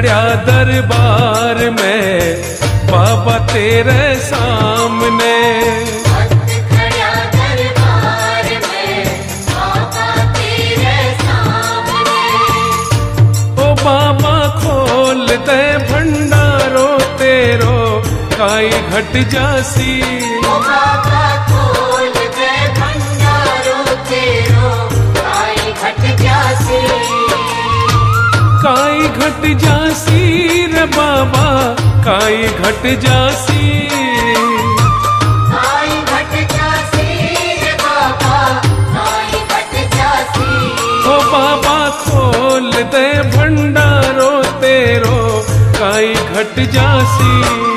खड़ा दरबार में बाबा तेरे सामने। भक्त खड़ा दरबार में बाबा तेरे सामने। ओ बाबा खोल दे भंडारो तेरो काई घट जासी। ओ बाबा खोल दे भंडारो तेरो काई घट जासी। काई घट जासी रे बाबा काई घट जासी। काई घट जासी रे बाबा काई घट जासी। ओ बाबा खोल दे भंडारो तेरो काई घट जासी।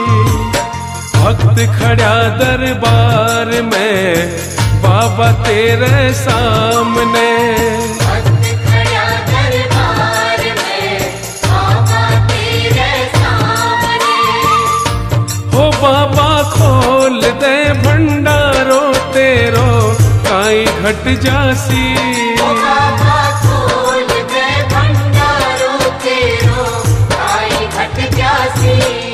भक्त खड़ा दरबार में बाबा तेरे सामने। भक्त खड़ा दरबार में बाबा तेरे सामने। हो बाबा खोल दे भंडारो तेरो काई घट जासी। ओ बाबा खोल दे भंडारो तेरो काई घट जासी।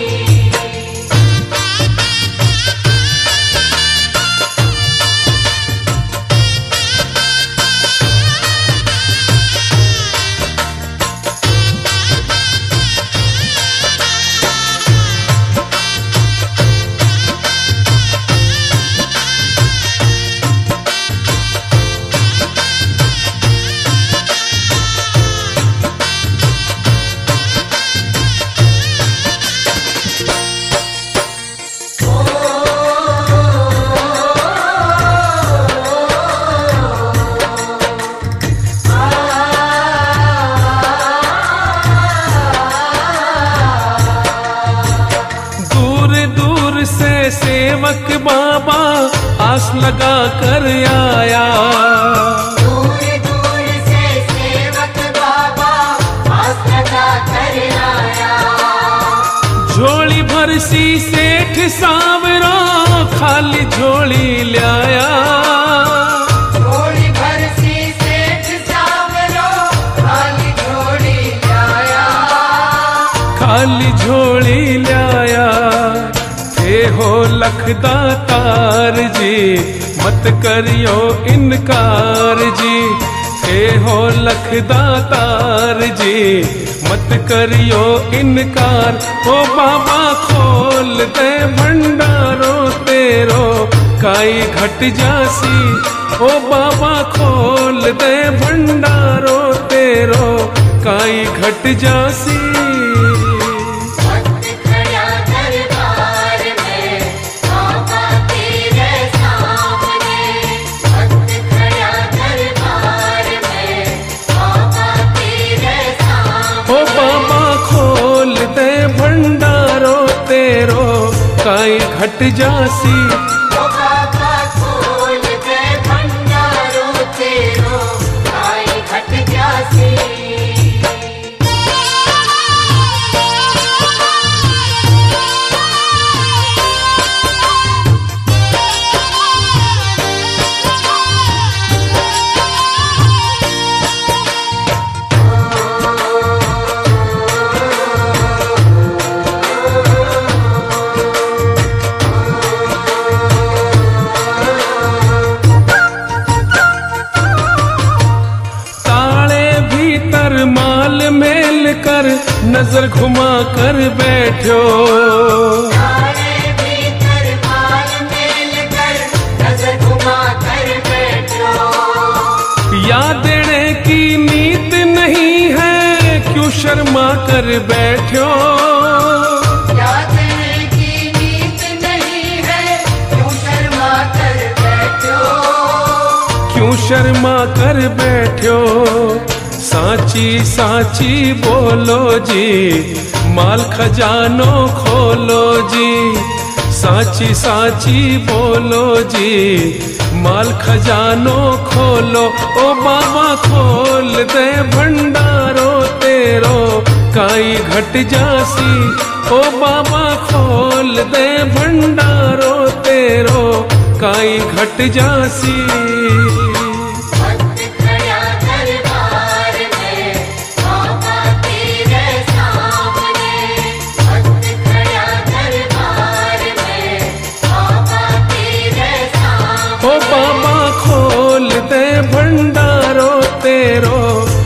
सेवक बाबा आस लगा कर आया। दूर दूर से सेवक बाबा आस लगा कर आया। झोली भर सी सेठ सावरो खाली झोली लाया। झोली भर सी सेठ सावरो खाली झोली लाया। खाली झोली लाया। हो लखदातार जी मत करियो इनकार जी। हे हो लखदातार जी मत करियो इनकार। ओ बाबा खोल दे भंडारो तेरो काई घट जासी। ओ बाबा खोल दे भंडारो तेरो काई घट जासी। काई घट जासी। ओ बाबा खोल दे भंडारो तेरो काई घट जासी। नजर घुमा कर बैठो। तारे भीतर माल मेल कर नजर घुमा कर बैठो। याद देने की नीत नहीं है क्यों शर्मा कर बैठो। याद देने की नीत नहीं है क्यों शर्मा कर बैठो। क्यों शर्मा कर बैठो। साची साची बोलो जी माल खजानो खोलो जी। साची साची बोलो जी माल खजानो खोलो। ओ बाबा खोल दे भंडारो तेरो काई घट जासी। ओ बाबा खोल दे भंडारो तेरो काई घट जासी। भक्त खड़ा दरबार में बाबा तेरे सामने।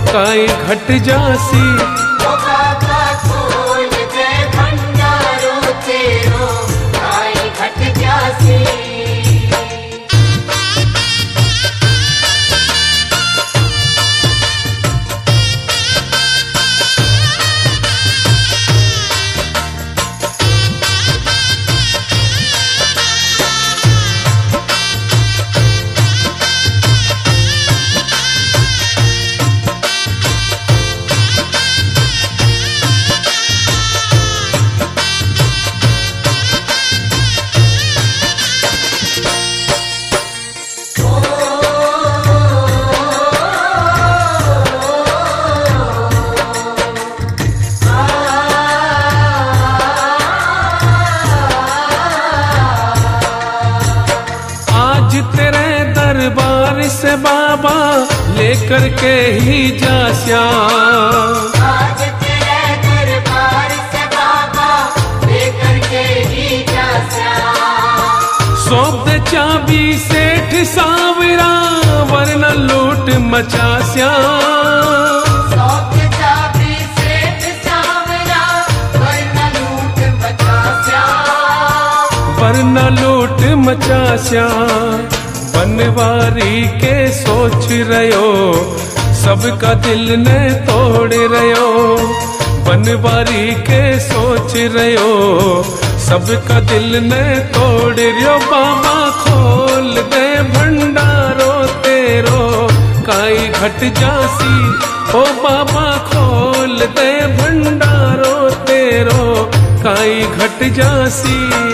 काई घट जासी। ओ बाबा खोल दे भंडारो तेरो काई घट जासी। तेरे दरबार से बाबा लेकर के ही जास्या। आज तेरे दरबार से बाबा लेकर के ही जास्या। सौंप दे चाबी सेठ सावरा वरना लूट मचास्या। सौंप दे चाबी सेठ सावरा वरना लूट मचास्या। वरना लूट मचास्या। बनवारी के सोच रयो सबका दिल ने तोड़ रयो। बनवारी के सोच रयो सबका दिल ने तोड़ रयो। बाबा खोल दे भंडारो तेरो काई घट जासी। ओ बाबा खोल दे भंडारो तेरो काई घट जासी।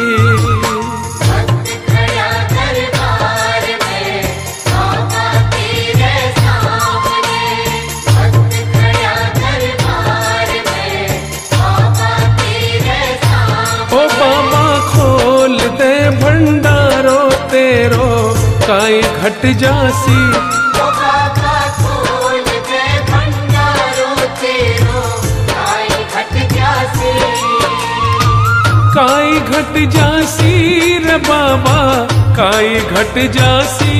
भंडारो तेरो काई घट जासी। ओ बाबा खोल दे भंडारो तेरो काई घट जासी। काई घट जासी रे बाबा काई घट जासी।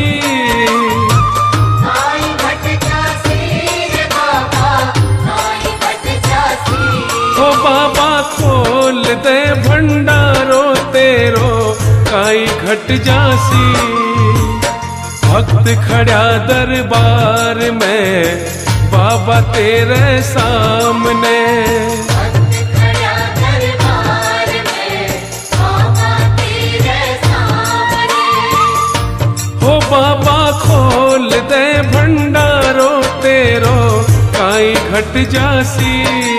काई घट जासी रे बाबा काई घट जासी। ओ बाबा खोल दे भंडारो तेरो काई घट जासी। भक्त खड़ा दरबार में बाबा तेरे सामने। भक्त खड़ा दरबार में बाबा तेरे सामने। हो बाबा खोल दे भंडारो तेरो काई घट जासी।